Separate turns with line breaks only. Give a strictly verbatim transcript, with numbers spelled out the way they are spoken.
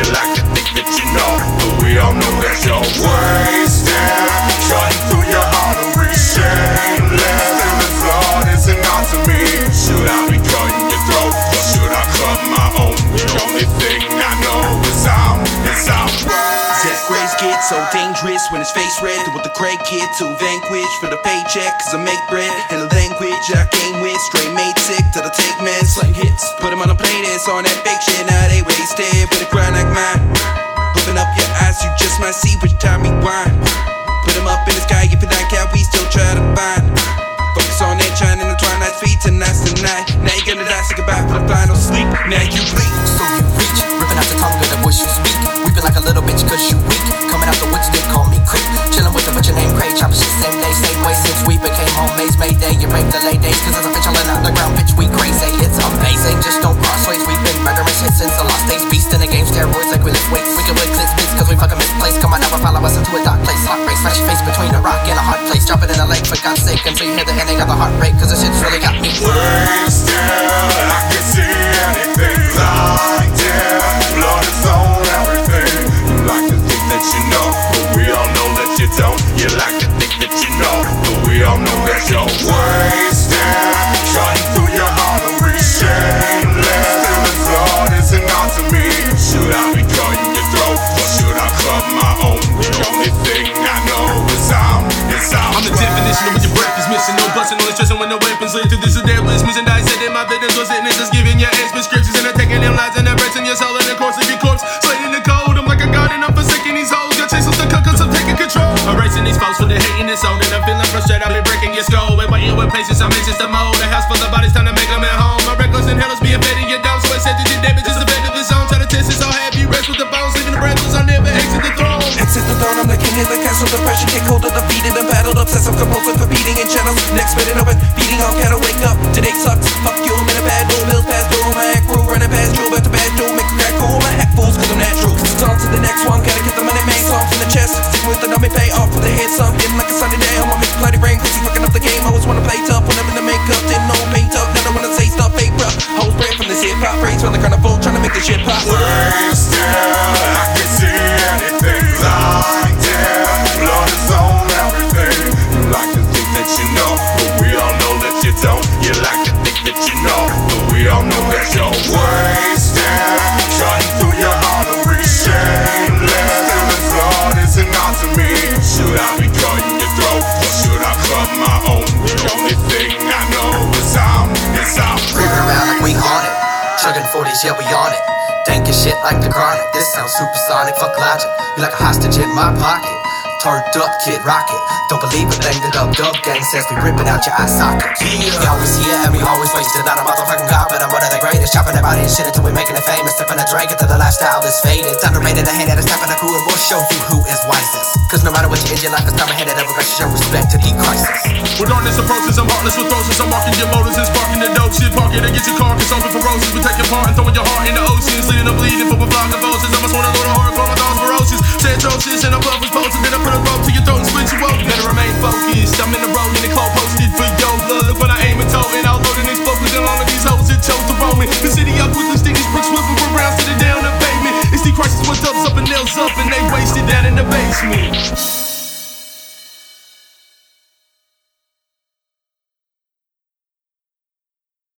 You like to think that you know, but we all know that you're wasted. Cutting through your arteries, shameless. And the thought isn't out to me. Should I be cutting your throat, or should I cut my own? The only thing I know is I'm, is I'm
Death grays get so dangerous when his face red. With the gray kid to vanquish for the paycheck, cause I make bread. And the language I came with, straight made sick till I take men. Slang hits, put them on a playlist on that fake shit, now they wasted. Put a grind like mine. Open up your eyes, you just might see which time we whine. Put them up in the sky, if it like how we still try to find. Focus on that shine in the twilight, feet tonight's the night. Now you gonna die, say goodbye for the final sleep. Now you bleed.
So you reach, ripping out the tongue of the voice you speak. Weeping like a little bitch cause you weak. Coming out the woods, they call me creep. Chilling with a bitch named Craig, chopping shit same day, same way since we became homies. Mayday, you raped the late days, cause there's a bitch chillin' out the ground, bitch, we crazy. It's amazing, just don't cross ways. We've been murdering shit since the lost days. Beast in the game, steroids like we lift weights. We can with clips, bits, cause we fucking misplaced. Come on now, follow us into a dark place. Hot race, smash your face between a rock and a hard place. Drop it in a lake for God's sake, until you hear the ending of the heartbreak, cause this shit's really got me
wasted. I can see anything like that. Blood is on everything. You like to think that you know, but we all know that you don't. You like to think that you know, but we all know that you're wasted. Cutting through your arteries, shameless. And the thought isn't out to me. Should I be cutting your throat, or should I cut my own? The only thing I know is I'm, is I'm
I'm the definition of when your breath is missing. No busting, no stressing when no weapons lit. This is their bliss. Mission dissecting my business was sitting. Just giving your ass prescriptions and attacking them lies and embracing your soul in the course of your corpse. Slating the code, I'm like a god and I'm forsaking these hoes. Got chasing the cut cause I'm taking control. Erasing these foes for the hating this own. And I'm feeling frustrated, I've been breaking your skull. And waiting with patience, I'm anxious to mold. A house full of bodies, time to make them at home. My reckless inhalers being fed in your dome. So it said that your damage is effective its own. Try to test it so heavy, rest with the bones. Leaving the breathless, I'll never exit the throne.
Exit the throne, I'm the king of the castle. Depression, get cold, defeated and battled. Obsessive compulsive for beating in channels. Next minute open, beating all cattle. Wake up, today sucks. Fuck you, I'm in a bad mood. Bills past through my act crew. Running past you, about to bad dude. Make a crack cool, my act fools cause I'm natural. It's on to the next one, gotta get the money made. Off in the chest, sitting with the dummy pay off for the head. Sunk in like a sunny day. I'm on make bloody brain, crazy fucking up the game. Always wanna play tough when I'm in the makeup. Didn't know paint up, now I wanna say stuff fake bruh. Hoes bread from this hip hop praise from the carnival, trying to make this shit pop.
Wasted, I can see anything like that. Blood is on everything. You like to think that you know, but we all know that you don't. You like to think that you know, but we all know that you're wasted. Cutting through your arteries, shameless. And the thought isn't out to me. Should I be cutting your throat, or should I cut my own? The only thing I know is I'm, is I'm
creeping around like we haunted. Chugging forties, yeah, we on it. Thinking shit like the chronic. This sounds supersonic, fuck logic. You like a hostage in my pocket. Turned up, Kid Rocket. Don't believe a thing the Dub Dub gang says. We ripping out your eye socket. Yeah. We always here and we always wasted. Not a motherfucking god, but I'm one of the greatest. Chopping that body and shit until we making it famous. Sipping a drink until the lifestyle is faded. Underrated, the hand at a step in the crew, and we'll show you who is wisest. Cause no matter what you end your life, it's time ahead of progression. Show respect to the crisis.
With darkness approaches, I'm heartless with throats. I'm marking your motives and sparking the dope shit. Parking and get your carcass open for roses. We take your part and throwing your heart in the oceans. Leading to bleeding for a flock of vultures. I must wanna go to hardcore, my thoughts ferocious. Say atrocious and I'm above with posters. Then I put a rope to your throat and split you open. Better remain focused. I'm in the road in the club posted for your blood. When I aim and toting, I'll load and explode with all of these hoes that chose to roam it. The city up with the stickers, bricks whipping for rounds to the down the pavement. It's the crisis with dubs up and nails up and they wasted down in the basement.